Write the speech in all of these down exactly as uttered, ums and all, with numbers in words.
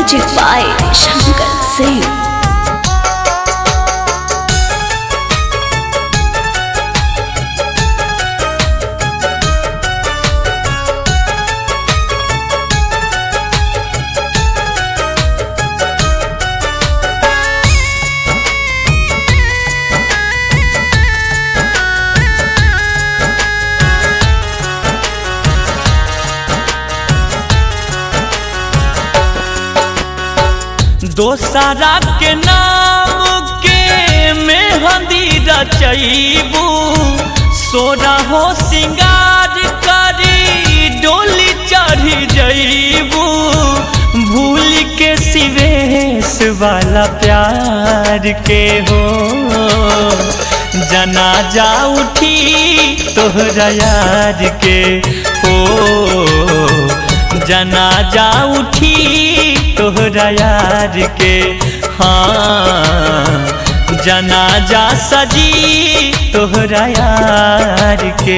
Music by Shankar Singh. दोसरा के नाम के मेहंदी रचैबू, सोना हो सिंगार करी डोली चढ़ी जैबू, भूल के सिवेश वाला प्यार के हो जनाजा उठी तोहरा यार के हो, जनाजा उठी तोहरा यार के। हाँ जनाजा सजी तोहरा यार के।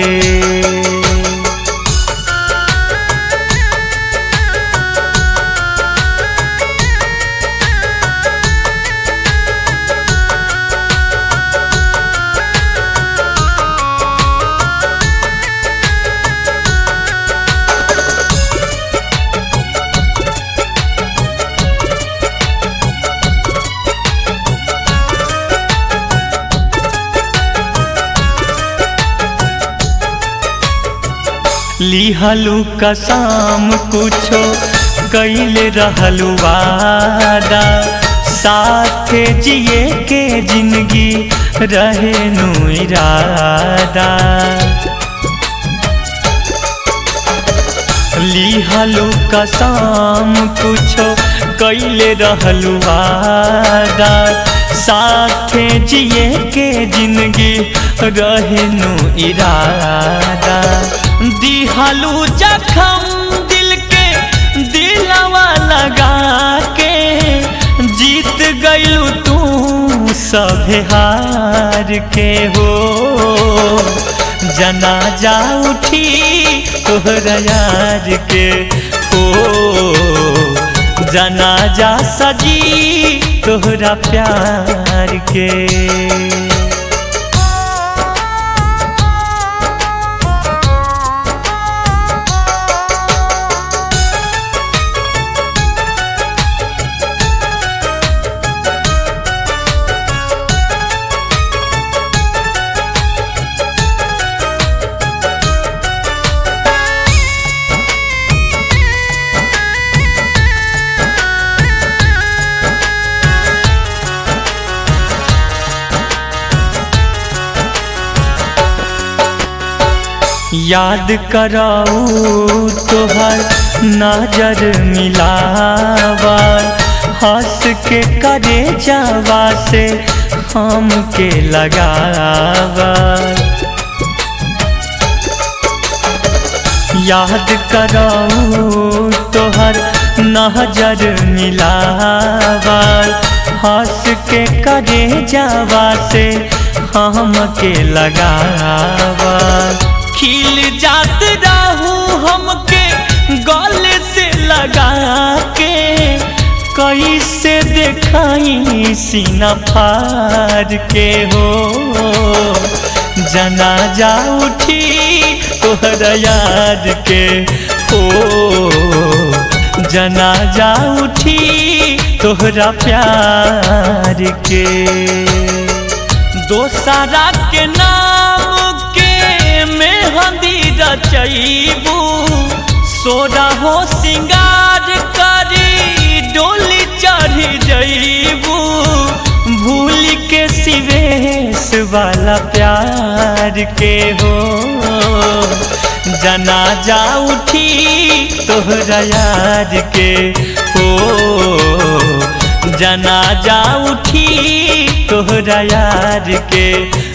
लिहलू कसम कुछो कैले रहलू वादा, साथे जिए के जिंदगी रहे नु इरादा। लिहलू कसम कुछो कैले रहलू वादा, साथे जिए के जिंदगी रहे नु इरादा। दिहलू जखम दिल के दिलवा लगा के, जीत गयलू तू सभे हार के हो जनाजा उठी तोहरा यार के हो, जनाजा सजी तोहरा प्यार के। याद कराऊ तोहर नजर मिलावा, हंस के करे जावा से हम के लगावा। याद कराऊ तोहर नजर मिलावा, हंस के करे जावा से हम के लगावा। खिल जात रहू हमके गले से लगा के, कैसे देखाई सीना फाड़ के हो जनाजा उठी तोहरा यार के हो, जनाजा उठी तोहरा प्यार के। दोसरा के नाम मेहंदी रचैबू, सोना हो सिंगार करी डोली चढ़ी जैबू, भूल के सिवेश वाला प्यार के हो जनाजा उठी तोहरा यार के हो, जनाजा उठी तोहरा यार के।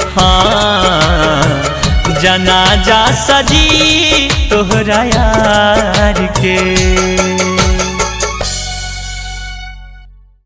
हाँ जनाजा सजी तोहरा यार के।